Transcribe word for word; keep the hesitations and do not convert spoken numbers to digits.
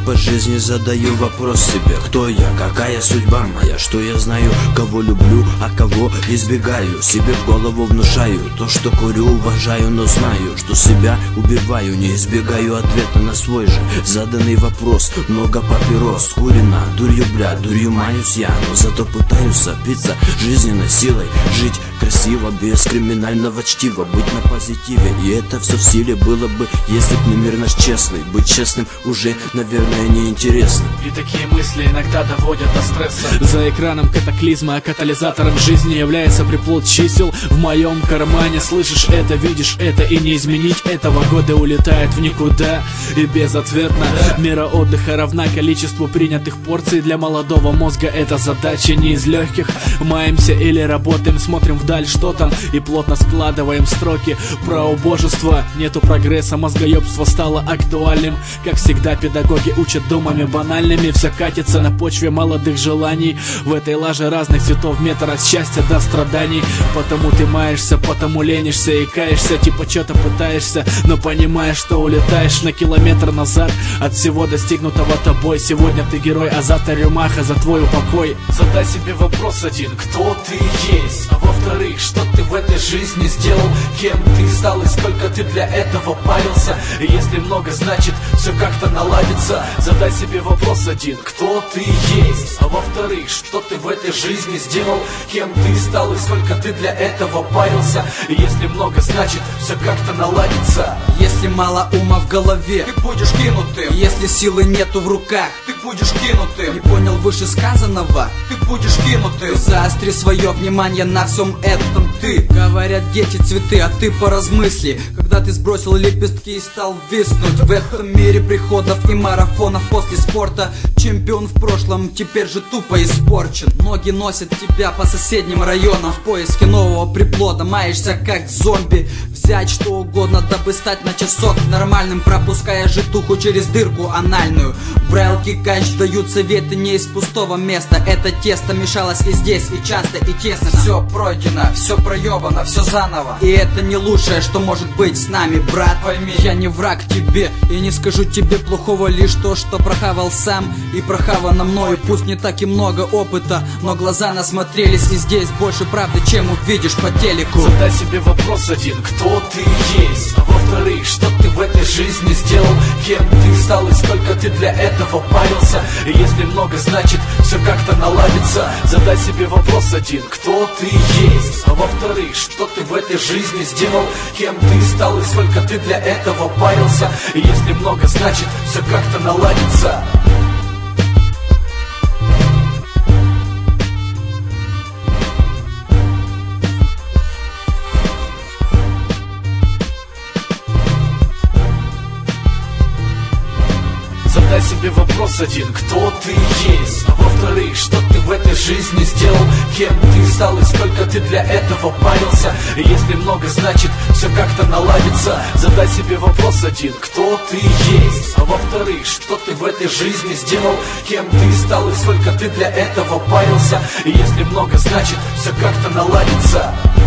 по жизни задаю вопрос себе: кто я, какая судьба моя, что я знаю, кого люблю, а кого избегаю. Себе в голову внушаю то, что курю, уважаю, но знаю, что себя убиваю. Не избегаю ответа на свой же заданный вопрос. Много папирос курено, дурью бля, дурью маюсь я, но зато пытаюсь сопиться жизненной силой, жить красиво, без криминального чтива, быть на позитиве. И это все в силе было бы, если б не мир наш честный. Быть честным уже, наверное, неинтересно. И такие мысли иногда доводят до стресса. За экраном катаклизма, а катализатором жизни является приплод чисел в моем кармане. Слышишь это, видишь это, и не изменить этого. Годы улетают в никуда и безответно. Мера отдыха равна количеству принятых порций. Для молодого мозга эта задача не из легких. Маемся или работаем, смотрим вдаль, что там, и плотно складываем строки про убожество. Нету прогресса, мозгоебство стало актуальным. Как всегда, педагоги учат думами банальными. Все катится на почве молодых желаний. В этой лаже разных цветов метр от счастья до страданий. Потому ты маешься, потому ленишься и каешься. Типа что-то пытаешься, но понимаешь, что улетаешь на километр назад от всего достигнутого тобой. Сегодня ты герой, а завтра рюмаха за твой упокой. Задай себе вопрос один: кто ты есть? А во-вторых, что ты в этой жизни сделал? Кем ты стал и сколько ты для этого парился? И если много, значит все как-то наладится. Задай себе вопрос один: кто ты есть? А во-вторых, что ты в этой жизни сделал? Кем ты стал и сколько ты для этого парился? И если много, значит все как-то наладится. Если мало ума в голове, ты будешь кинутым. Если силы нету в руках, ты будешь кинутым. Не понял вышесказанного, ты будешь кинутым. Заостри свое внимание на всем этом ты. Говорят, дети цветы, а ты поразмысли. Когда ты сбросил лепестки и стал виснуть в этом мире приходов и марафонов после спорта. Чемпион в прошлом теперь же тупо испорчен. Ноги носят тебя по соседним районам в поиске нового приплода. Маешься как зомби. Взять что угодно, дабы стать на часок нормальным, пропуская житуху через дырку анальную. Брайлки кач дают советы не из пустого места. Это тесто мешалось и здесь, и часто, и тесно. Все пройдено, все проебано, все заново. И это не лучшее, что может быть с нами, брат. Пойми, я не враг тебе и не скажу тебе плохого, лишь то, что прохавал сам и прохавано мною. Пусть не так и много опыта, но глаза насмотрелись, и здесь больше правды, чем увидишь по телеку. Задай себе вопрос один: кто ты есть? А во-вторых, что ты в этой жизни сделал? Кем ты стал и сколько ты для этого парился? И если много, значит все как-то наладится. Задай себе вопрос один: кто ты есть? А во-вторых, что ты в этой жизни сделал? Кем ты стал и сколько ты для этого парился? И если много, значит все как-то наладится. Задай себе вопрос один: кто ты есть? А во-вторых, что ты в этой жизни сделал? Кем ты стал и сколько ты для этого парился? И если много, значит все как-то наладится. Задай себе вопрос один: кто ты есть? А во-вторых, что ты в этой жизни сделал? Кем ты стал и сколько ты для этого парился? И если много, значит все как-то наладится.